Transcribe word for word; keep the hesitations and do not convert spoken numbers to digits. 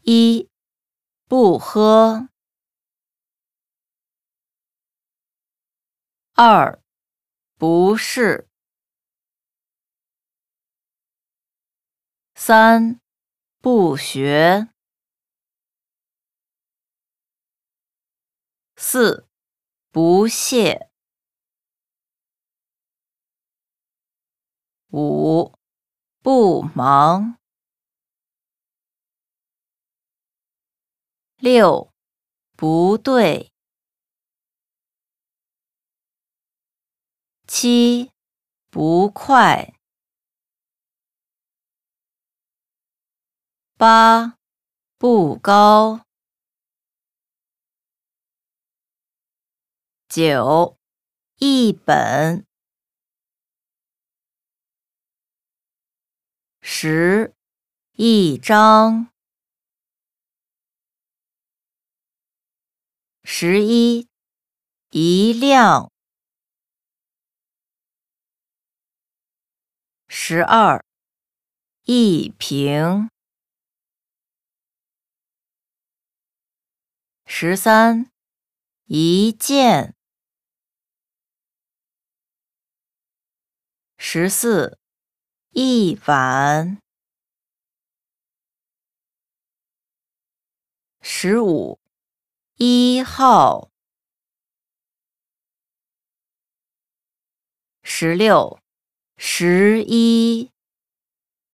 一、不喝。二、不是。三、不学。四、不屑。五、不忙。六、不对。七、不快。八、不高。九、一本。十、一张。十一、一辆。十二、一瓶。十三、一件。十四、一碗。十五、一号。十六、十一。